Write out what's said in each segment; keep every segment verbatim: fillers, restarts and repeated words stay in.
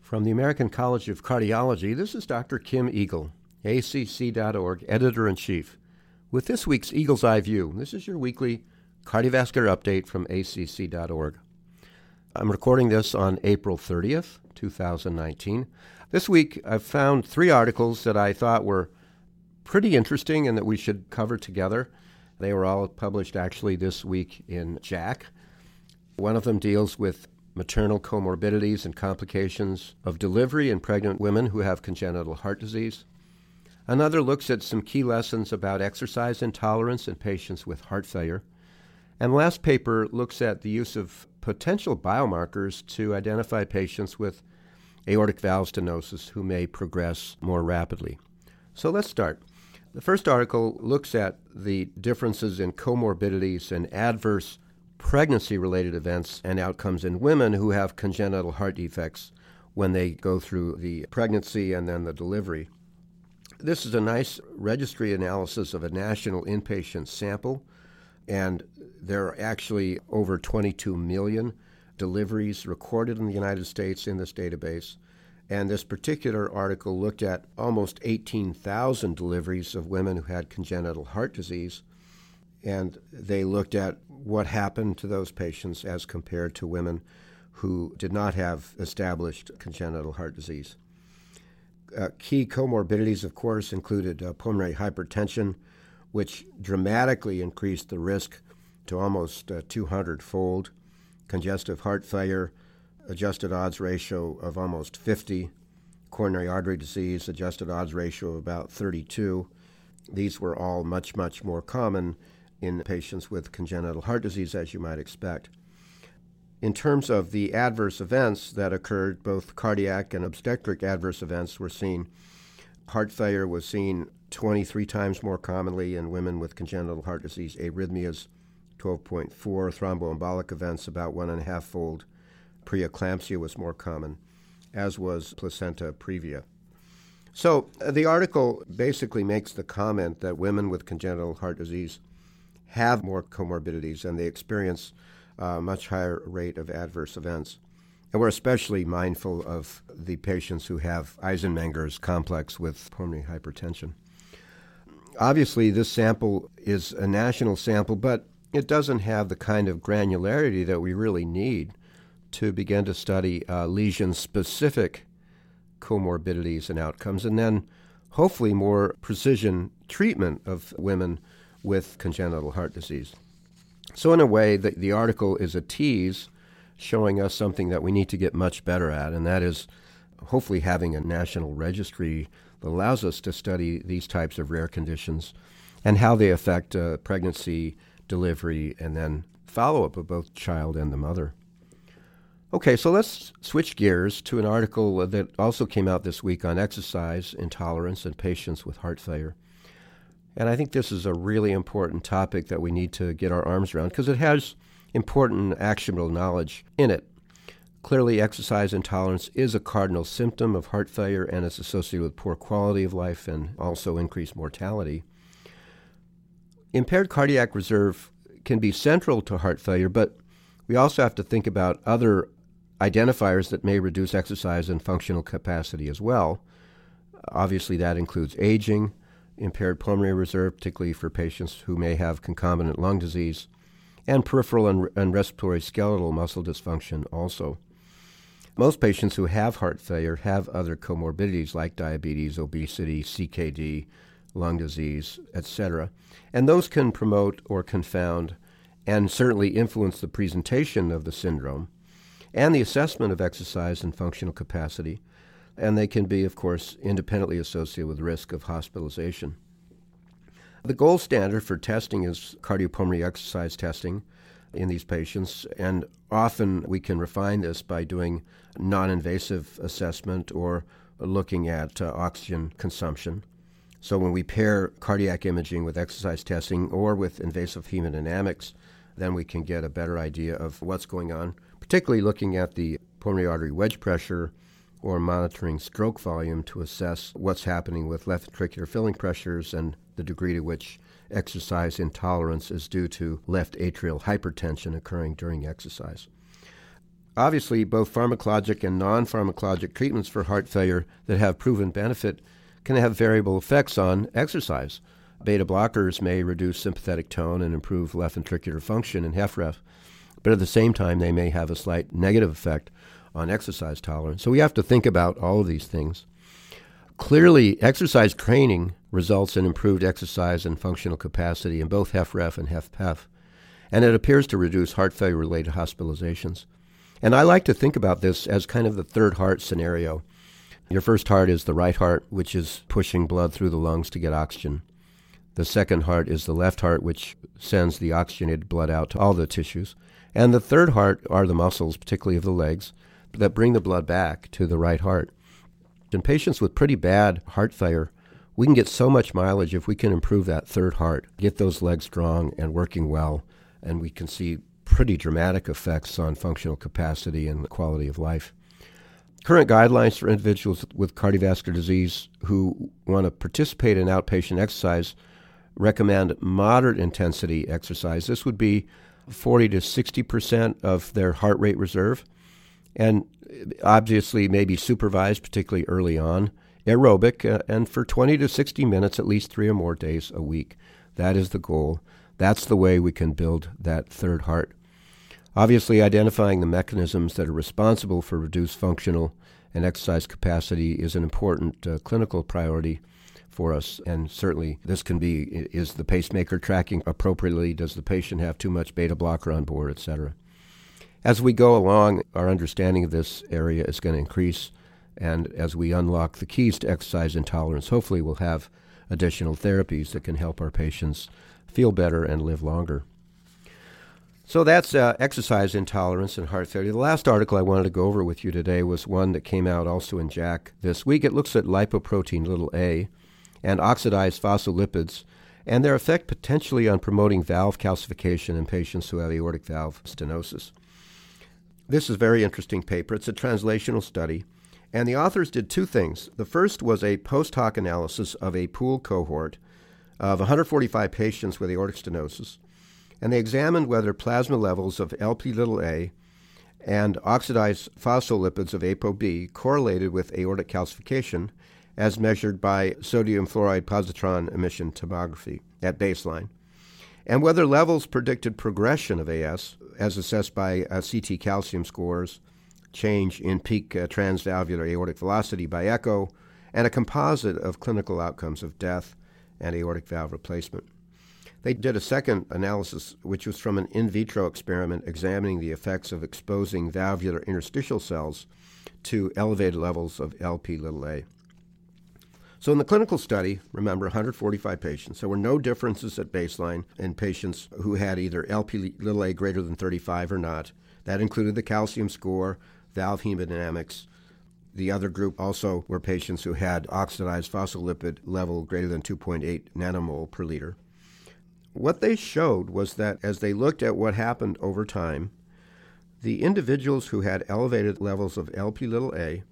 From the American College of Cardiology, this is Doctor Kim Eagle, A C C dot org, Editor-in-Chief, with this week's Eagle's Eye View. This is your weekly cardiovascular update from A C C dot org. I'm recording this on April thirtieth, two thousand nineteen. This week, I've found three articles that I thought were pretty interesting and that we should cover together. They were all published actually this week in J A C. One of them deals with maternal comorbidities and complications of delivery in pregnant women who have congenital heart disease. Another looks at some key lessons about exercise intolerance in patients with heart failure. And the last paper looks at the use of potential biomarkers to identify patients with aortic valve stenosis who may progress more rapidly. So let's start. The first article looks at the differences in comorbidities and adverse pregnancy-related events and outcomes in women who have congenital heart defects when they go through the pregnancy and then the delivery. This is a nice registry analysis of a national inpatient sample, and there are actually over twenty-two million deliveries recorded in the United States in this database. And this particular article looked at almost eighteen thousand deliveries of women who had congenital heart disease, and they looked at what happened to those patients as compared to women who did not have established congenital heart disease. Uh, key comorbidities, of course, included uh, pulmonary hypertension, which dramatically increased the risk to almost uh, two hundred fold, congestive heart failure, adjusted odds ratio of almost fifty, coronary artery disease, adjusted odds ratio of about thirty-two. These were all much, much more common in patients with congenital heart disease, as you might expect. In terms of the adverse events that occurred, both cardiac and obstetric adverse events were seen. Heart failure was seen twenty-three times more commonly in women with congenital heart disease, arrhythmias twelve point four, thromboembolic events about one and a half fold. Preeclampsia was more common, as was placenta previa. So uh, the article basically makes the comment that women with congenital heart disease have more comorbidities and they experience a much higher rate of adverse events. And we're especially mindful of the patients who have Eisenmenger's complex with pulmonary hypertension. Obviously, this sample is a national sample, but it doesn't have the kind of granularity that we really need to begin to study uh, lesion-specific comorbidities and outcomes, and then hopefully more precision treatment of women with congenital heart disease. So in a way, the, the article is a tease showing us something that we need to get much better at, and that is hopefully having a national registry that allows us to study these types of rare conditions and how they affect uh, pregnancy, delivery, and then follow-up of both child and the mother. Okay, so let's switch gears to an article that also came out this week on exercise intolerance in patients with heart failure. And I think this is a really important topic that we need to get our arms around because it has important actionable knowledge in it. Clearly, exercise intolerance is a cardinal symptom of heart failure and is associated with poor quality of life and also increased mortality. Impaired cardiac reserve can be central to heart failure, but we also have to think about other identifiers that may reduce exercise and functional capacity as well. Obviously, that includes aging, impaired pulmonary reserve, particularly for patients who may have concomitant lung disease, and peripheral and, and respiratory skeletal muscle dysfunction also. Most patients who have heart failure have other comorbidities like diabetes, obesity, C K D, lung disease, et cetera, and those can promote or confound and certainly influence the presentation of the syndrome and the assessment of exercise and functional capacity, and they can be, of course, independently associated with risk of hospitalization. The gold standard for testing is cardiopulmonary exercise testing in these patients, and often we can refine this by doing non-invasive assessment or looking at uh, oxygen consumption. So when we pair cardiac imaging with exercise testing or with invasive hemodynamics, then we can get a better idea of what's going on, particularly looking at the pulmonary artery wedge pressure or monitoring stroke volume to assess what's happening with left ventricular filling pressures and the degree to which exercise intolerance is due to left atrial hypertension occurring during exercise. Obviously, both pharmacologic and non-pharmacologic treatments for heart failure that have proven benefit can have variable effects on exercise. Beta blockers may reduce sympathetic tone and improve left ventricular function in HFrEF, but at the same time, they may have a slight negative effect on exercise tolerance. So we have to think about all of these things. Clearly, exercise training results in improved exercise and functional capacity in both HFrEF and HFpEF, and it appears to reduce heart failure-related hospitalizations. And I like to think about this as kind of the third heart scenario. Your first heart is the right heart, which is pushing blood through the lungs to get oxygen. The second heart is the left heart, which sends the oxygenated blood out to all the tissues. And the third heart are the muscles, particularly of the legs, that bring the blood back to the right heart. In patients with pretty bad heart failure, we can get so much mileage if we can improve that third heart, get those legs strong and working well, and we can see pretty dramatic effects on functional capacity and quality of life. Current guidelines for individuals with cardiovascular disease who want to participate in outpatient exercise recommend moderate intensity exercise. This would be forty to sixty percent of their heart rate reserve, and obviously maybe supervised, particularly early on, aerobic, uh, and for twenty to sixty minutes at least three or more days a week. That is the goal. That's the way we can build that third heart. Obviously, identifying the mechanisms that are responsible for reduced functional and exercise capacity is an important uh, clinical priority for us, and certainly this can be, is the pacemaker tracking appropriately? Does the patient have too much beta blocker on board, et cetera? As we go along, our understanding of this area is going to increase, and as we unlock the keys to exercise intolerance, hopefully we'll have additional therapies that can help our patients feel better and live longer. So that's uh, exercise intolerance and heart failure. The last article I wanted to go over with you today was one that came out also in J A C this week. It looks at lipoprotein little a and oxidized phospholipids and their effect potentially on promoting valve calcification in patients who have aortic valve stenosis. This is a very interesting paper. It's a translational study, and the authors did two things. The first was a post hoc analysis of a pooled cohort of one hundred forty-five patients with aortic stenosis, and they examined whether plasma levels of L P little a and oxidized phospholipids of ApoB correlated with aortic calcification as measured by sodium fluoride positron emission tomography at baseline, and whether levels predicted progression of A S as assessed by uh, C T calcium scores, change in peak uh, transvalvular aortic velocity by echo, and a composite of clinical outcomes of death and aortic valve replacement. They did a second analysis, which was from an in vitro experiment examining the effects of exposing valvular interstitial cells to elevated levels of L P little a. So in the clinical study, remember, one hundred forty-five patients, there were no differences at baseline in patients who had either L P little a greater than thirty-five or not. That included the calcium score, valve hemodynamics. The other group also were patients who had oxidized phospholipid level greater than two point eight nanomole per liter. What they showed was that as they looked at what happened over time, the individuals who had elevated levels of L P little a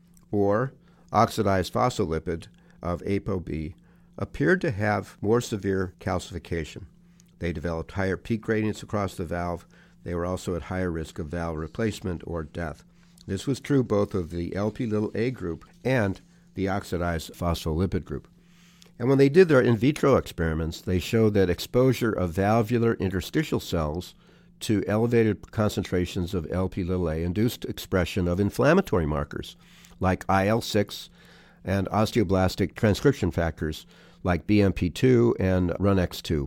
or oxidized phospholipid of ApoB appeared to have more severe calcification. They developed higher peak gradients across the valve. They were also at higher risk of valve replacement or death. This was true both of the L P little a group and the oxidized phospholipid group. And when they did their in vitro experiments, they showed that exposure of valvular interstitial cells to elevated concentrations of L P little a induced expression of inflammatory markers like I L six and osteoblastic transcription factors like B M P two and R U N X two.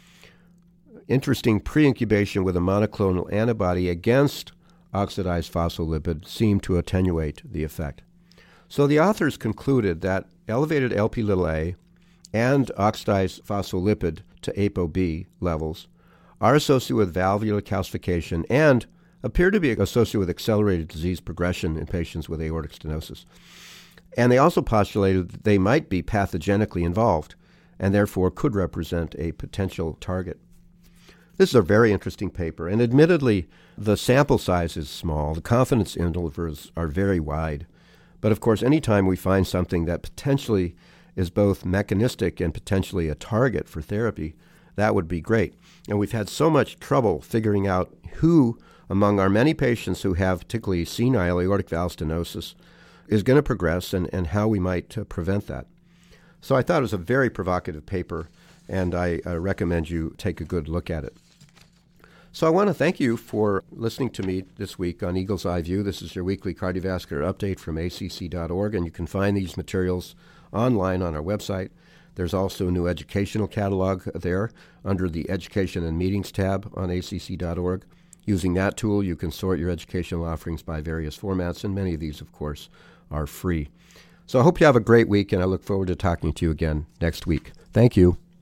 Interesting pre-incubation with a monoclonal antibody against oxidized phospholipid seemed to attenuate the effect. So the authors concluded that elevated L P little a and oxidized phospholipid to ApoB levels are associated with valvular calcification and appear to be associated with accelerated disease progression in patients with aortic stenosis. And they also postulated that they might be pathogenically involved and therefore could represent a potential target. This is a very interesting paper, and admittedly, the sample size is small. The confidence intervals are very wide. But of course, anytime we find something that potentially is both mechanistic and potentially a target for therapy, that would be great. And we've had so much trouble figuring out who among our many patients who have particularly senile aortic valve stenosis is going to progress, and, and how we might uh, prevent that. So I thought it was a very provocative paper, and I uh, recommend you take a good look at it. So I want to thank you for listening to me this week on Eagle's Eye View. This is your weekly cardiovascular update from A C C dot org, and you can find these materials online on our website. There's also a new educational catalog there under the Education and Meetings tab on A C C dot org. Using that tool, you can sort your educational offerings by various formats, and many of these, of course, are free. So I hope you have a great week, and I look forward to talking to you again next week. Thank you.